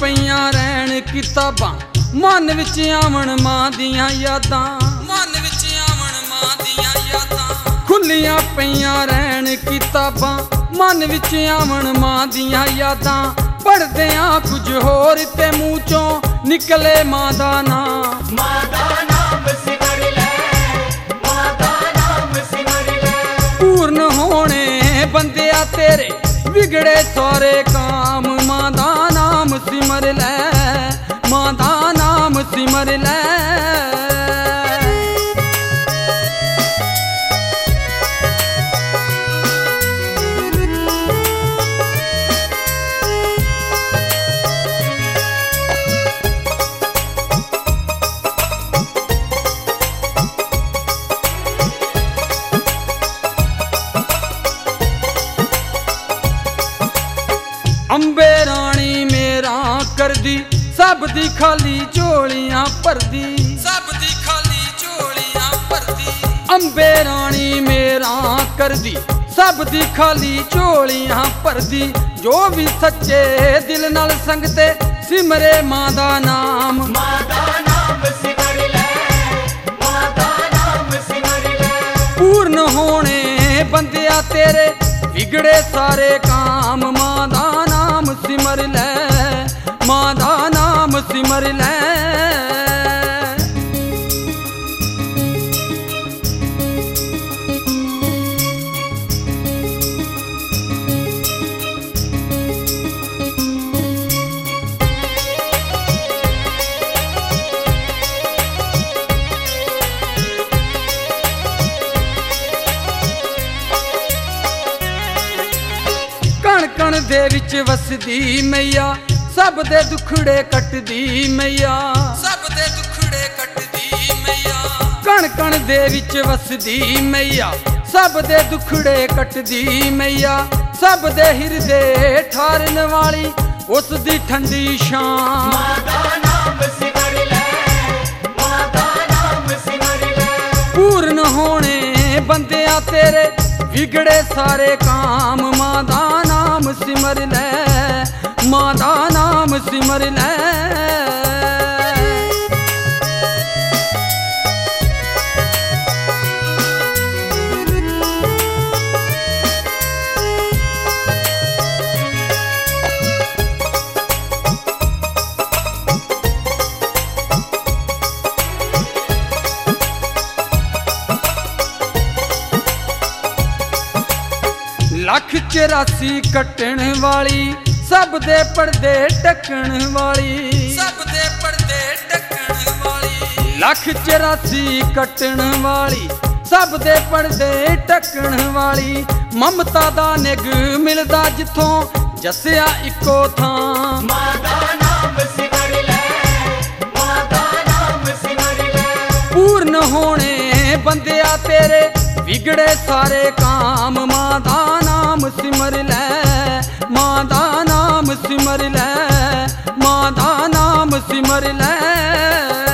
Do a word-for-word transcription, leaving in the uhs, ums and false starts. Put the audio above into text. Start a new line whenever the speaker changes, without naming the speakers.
पईयां रहन किताबां मन विच आवन मां दियां यादां मन विच आवन मां दियां यादां खुलियां पईयां रहन किताबां मन विच आवन मां दियां यादां पढ़दियां कुछ होर ते मूंह चों निकले मां दा नाम
मां दा नाम सिमर ले मां दा नाम सिमर ले
पूर्ण होने बंदिया तेरे बिगड़े सारे काम मां दा नाम सिमर ले मां दा नाम सिमर ले अंबे रानी मेरा कर दी सब दी खाली झोलियां भर दी सब दी खाली झोलियां भर दी अंबे रानी मेरा कर दी सब दी खाली झोलियां भर दी जो भी सच्चे दिल नाल संगते सिमरे मां दा नाम
मां दा नाम सिमर ले मां दा नाम सिमर ले
पूर्ण होने बंदिया तेरे बिगड़े सारे काम मां दा नाम सिमर ले मां दा नाम सिमर ले कण कण दे विच वसदी मैया सब दे दुखड़े कटदी मैया सब दे दुखड़े कटदी मैया कण कण दे विच वसदी मैया सब दे दुखड़े कटदी मैया सब दे हिरदे ठारन वाली उस दी ठंडी शाम
मां दा नाम सिमर ले मां दा नाम सिमर ले
पूर्ण होने बंदिया तेरे बिगड़े सारे काम मां दा नाम सिमर ले मां दा नाम सिमर ले लख चौरासी कटन वाली सब दे पर्दे ढकन वाली सब दे पर्दे ढकन वाली लख चौरासी कटन वाली सब दे पर्दे ढकन वाली ममता दा निग मिलदा जिथों जसिया इको थां
मां दा नाम सिमर ले मां दा नाम सिमर ले
पूर्ण होने बंदिया तेरे बिगड़े सारे काम मां दा नाम सिमर ले मां दा नाम सिमर ले मां दा नाम सिमर ले।